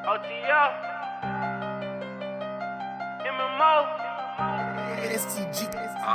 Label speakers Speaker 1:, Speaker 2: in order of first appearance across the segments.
Speaker 1: OTL, MMO,
Speaker 2: STG.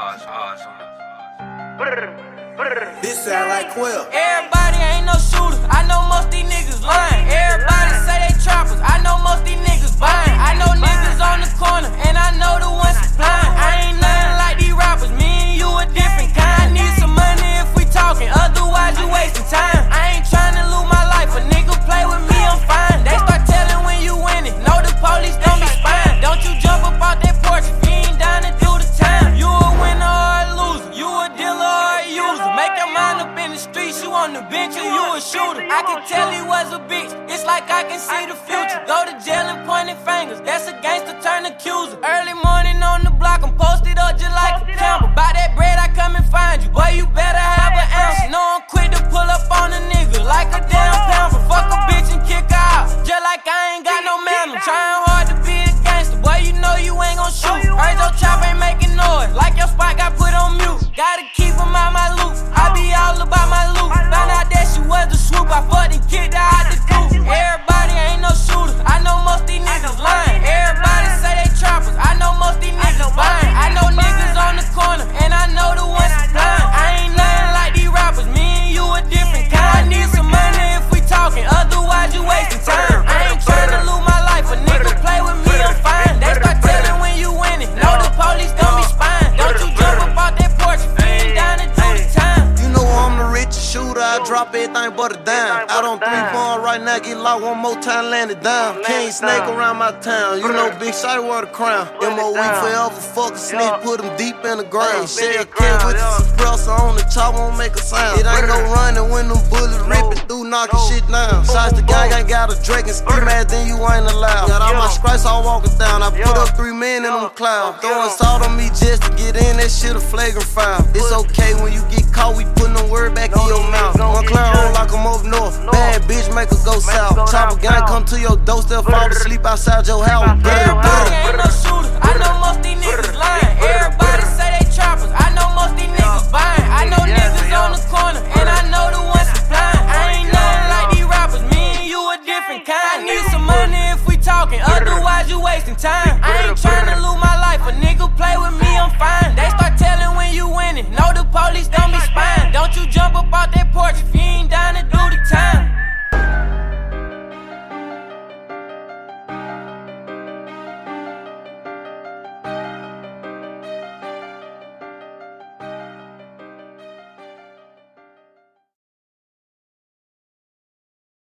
Speaker 3: This sound like Quill.
Speaker 4: Everybody ain't no shooter. I know most these niggas lying. Everybody say they trappers. I know most these niggas buying. I know niggas on the corner, and I know the ones supplying. I ain't nothing like these rappers. Me and you a different kind. Need some money if we talking, otherwise you wasting time. I ain't tryna lose my life. A nigga play with me, I'm fine. They start telling when you winning. Know the police don't be spying. Don't you jump up out that porch if you ain't down to do the time. You a winner or a loser. You a dealer or a user. Make your mind up in the streets. You on the bench or you a shooter. I can tell he was a bitch. It's like I can see the future. Go to jail and pointing fingers. That's a gangster turn accuser. Early morning on the block, I'm posted up just like a camper. Buy that bread, I come and find you. Boy, you better have an ounce. No, I'm quick to pull up on a nigga like a damn pamper. Fuck a bitch and kick her out. Just like I ain't got no manners. Trying hard to be a gangster. Boy, you know you ain't gon' shoot. Heard your chop ain't making noise. Like your spot got put on mute. Gotta keep him out my loop. I be all about my loot. Found out that she was the swoop. I fucked and kicked her out the coop. Everybody ain't no shooter. I know most these niggas lying. Everybody say they trappers. I know most these niggas buying. I know niggas on the corner, and I know the ones supplying. I ain't nothing like these rappers. Me and you a different kind. I need some money if we talking, otherwise you wasting time. I ain't tryna lose my life. A nigga play with me, I'm fine. They start telling when you winning. Know the police don't be spying. Don't you jump up out that porch if you ain't down to do the time.
Speaker 3: You know I'm the richest shooter, I drop everything but a dime. Out on 3-1 right now, get locked one more time, land it down. Can't snake around my town, you know Big Shotty wear the crown. MOE forever, fuck a snitch, put him deep in the ground. Share a kid with the suppressor on the chop, won't make a sound. It ain't no running when them bullets ripping through, knocking shit down. Shots the gang ain't got a Drake and ski mad, then you ain't allowed. Got all my scratches all walking down, I put up 3 men in them clouds. Throwing salt on me just to get in, that shit a flagrant foul. It's okay when you get caught, we putting them word back in your mouth. One clown on like I'm up north, bad bitch make her go south. Chopper gang come to your doorstep, fall asleep outside your house.
Speaker 4: Everybody ain't no shooter. I know most these niggas lying. Everybody say they trappers. I know most these niggas buying. I know niggas on the corner, and I know the ones supplying. I ain't nothing like these rappers. Me and you a different kind. I need some money if we talking, otherwise you wasting time. I ain't tryna lose my